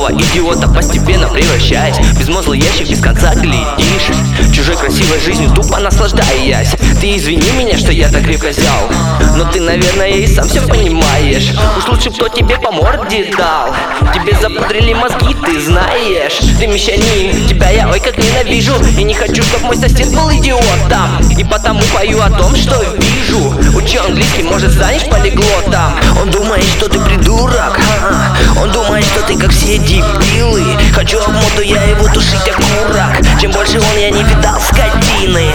тупого идиота, постепенно превращаясь в безмозглый ящик, без конца глядишь чужой красивой жизнью, тупо наслаждаясь. Ты извини меня, что я так крепко взял, но ты, наверное, и сам все понимаешь. Уж лучше кто тебе по морде дал. Тебе запудрили мозги, ты знаешь. Ты мещанин, тебя я ой как ненавижу. И не хочу, чтоб мой сосед был идиотом. И потому пою о том, что вижу. Учи английский, может станешь полиглотом. Он думает, что ты придурок, он думает, что ты как все дебилы. Хочу обмоту, я его тушить окурок. Чем больше он, я не видал скотины.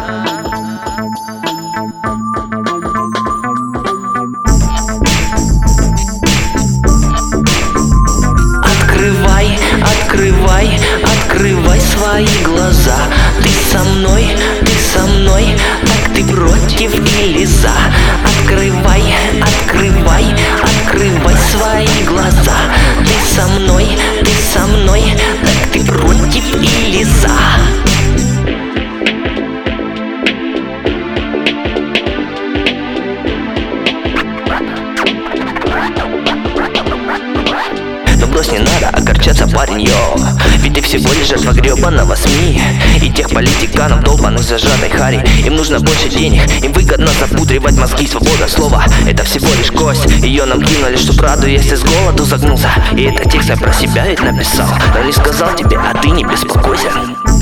Открывай, открывай, открывай свои глаза. Ты со мной, так ты против или за? Открывай, открывай, открывай свои глаза. Ты со мной, так ты против или за? Брось, не надо огорчаться, парень, йо. Ведь ты всего лишь жертва гребаного СМИ и тех политиканов, долбаных зажатой хари. Им нужно больше денег, им выгодно запудривать мозги. Свобода слова — это всего лишь кость. Ее нам кинули, чтоб радуясь, с голоду загнулся. И этот текст я про себя ведь написал, но не сказал тебе, а ты не беспокойся.